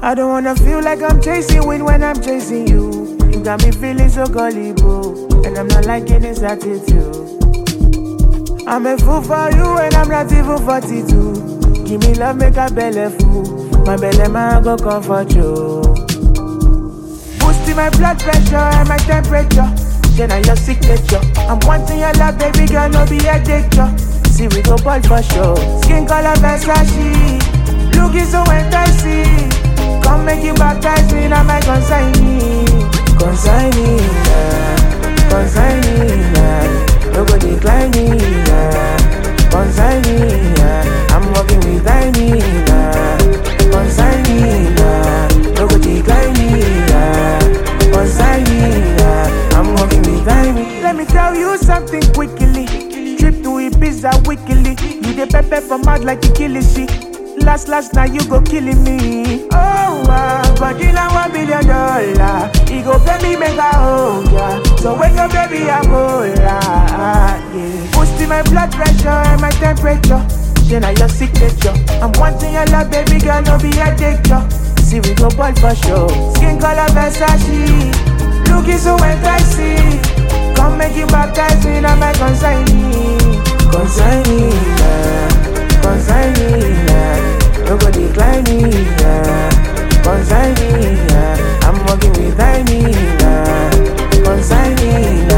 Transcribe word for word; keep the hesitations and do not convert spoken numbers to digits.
I don't wanna feel like I'm chasing wind when I'm chasing you. You got me feeling so gullible, and I'm not liking this attitude. I'm a fool for you and I'm not even forty-two. Give me love, make a belly full. My belly man go comfort you. Boosting my blood pressure and my temperature. Then I your signature. I'm wanting your love, baby girl, no be a danger. See we go ball for sure. Skin color Versace, looking so enticing. Come make you baptize me, now my consignee. Consignee, yeah. Consignee, yeah. No go decline me, yeah. Consignee, yeah. I'm working with Tiny, yeah. Consignee, yeah. No go decline me, yeah. Consignee, yeah. I'm working with Tiny. Let me tell you something quickly. Trip to Ibiza weekly. You the pepper from out like you killing shit. Last, last night you go killing me. Oh, uh, but you know one billion dollar. He go pay me make a hold ya. So wake up, baby, I'm all yeah. Boosting my blood pressure and my temperature. Then I your signature. I'm wanting your love, baby girl, no be a danger. See we go ball for sure. Skin color Versace, looking so enticing. Come make you baptize me, now my consignee. Consignee, yeah. Consignee, yeah. No go decline me, yeah. Consignee, yeah. I'm working with Tiny, yeah. Consignee, yeah.